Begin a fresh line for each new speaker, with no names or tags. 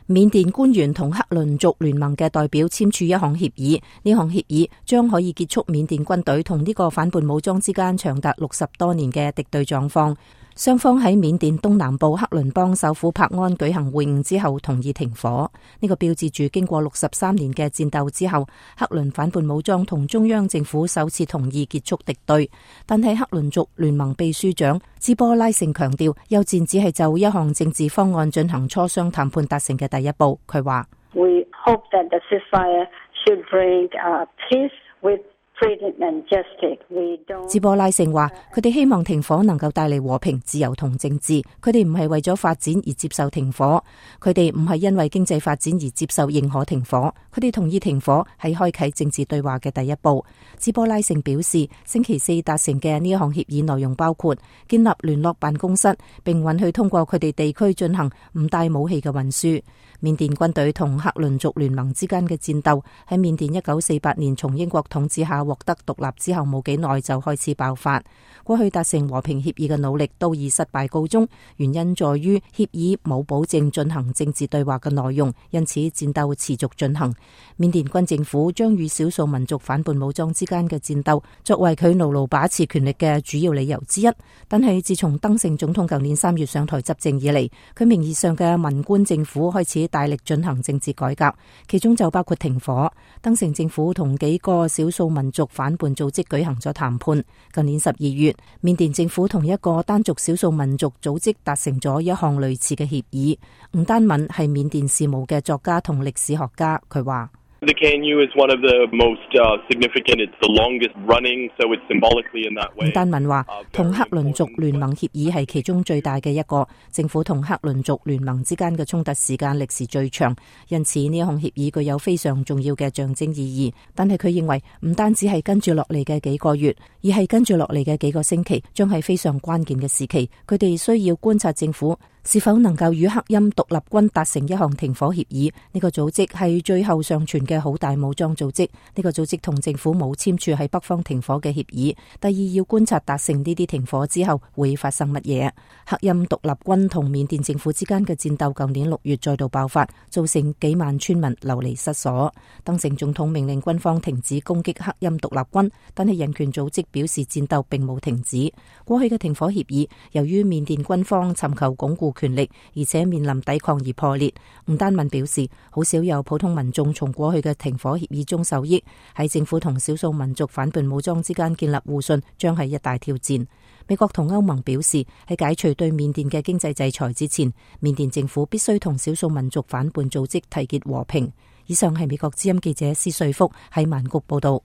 緬甸官員同克倫族聯盟嘅代表簽署一項協議，呢項協議將可以結束緬甸軍隊同呢個反叛武裝之間長達60多年嘅敵對狀況。雙方喺緬甸東南部克倫邦首府柏安舉行會晤之後同意停火，呢個標誌住經過63年嘅戰鬥之後，克倫反叛武裝同中央政府首次同意結束敵對。但係克倫族聯盟秘書長茲波拉盛強調，休戰只係就一項政治方案進行磋商談判達成嘅第一步。佢話
：We hope that the ceasefire should bring peace with
茲波拉盛話：佢哋希望停火能夠帶嚟和平、自由同政治。佢哋唔係為咗發展而接受停火，佢哋唔係因為經濟發展而接受認可停火。佢哋同意停火係開啟政治對話嘅第一步。茲波拉盛表示，星期四達成嘅呢一項協議內容包括建立聯絡辦公室，並允許通過佢哋地區進行唔帶武器嘅運輸。緬甸軍隊同克倫族聯盟之間嘅戰鬥喺緬甸1948年從英國統治下獲得獨立之後冇幾耐就開始爆發。過去達成和平協議嘅努力都以失敗告終，原因在於協議冇保證進行政治對話嘅內容，因此戰鬥持續進行。緬甸軍政府將與少數民族反叛武裝之間嘅戰鬥作為佢牢牢把持權力嘅主要理由之一。但係自從登盛總統舊年3月上台執政以嚟，佢名義上嘅文官政府開始大力進行政治改革，其中就包括停火。登盛政府同幾個少數民族反叛組織舉行咗談判。舊年12月，緬甸政府同一個單族少數民族組織達成咗一項類似嘅協議。吳丹敏係緬甸事務嘅作家同歷史學家，佢話
：The KNU is one of the most significant. It's the longest running, so it's symbolically in that way.
吳丹敏話：同克倫族聯盟協議係其中最大嘅一個，政府同克倫族聯盟之間嘅衝突時間歷時最長，因此呢一項協議具有非常重要嘅象徵意義。但係佢認為唔單止係跟住落嚟嘅幾個月，而係跟住落嚟嘅幾個星期，將係非常關鍵嘅時期。佢哋需要觀察政府是否能夠與克欽獨立軍達成一項停火協議。呢個組織係最後尚存嘅好大武裝組織。呢個組織同政府冇簽署喺北方停火嘅協議。第二，要觀察達成呢啲停火之後會發生乜嘢。克欽獨立軍同緬甸政府之間嘅戰鬥舊年6月再度爆發，造成幾萬村民流離失所。登盛總統命令軍方停止攻擊克欽獨立軍，但係人權組織表示戰鬥並冇停止。過去嘅停火協議由於緬甸軍方尋求鞏固權力，而且面臨抵抗而破裂。吳丹敏表示，好少有普通民眾從過去嘅停火協議中受益。喺政府同少數民族反叛武裝之間建立互信，將係一大挑戰。美國同歐盟表示，喺解除對緬甸嘅經濟制裁之前，緬甸政府必須同少數民族反叛組織締結和平。以上係美國之音記者施瑞福喺曼谷報道。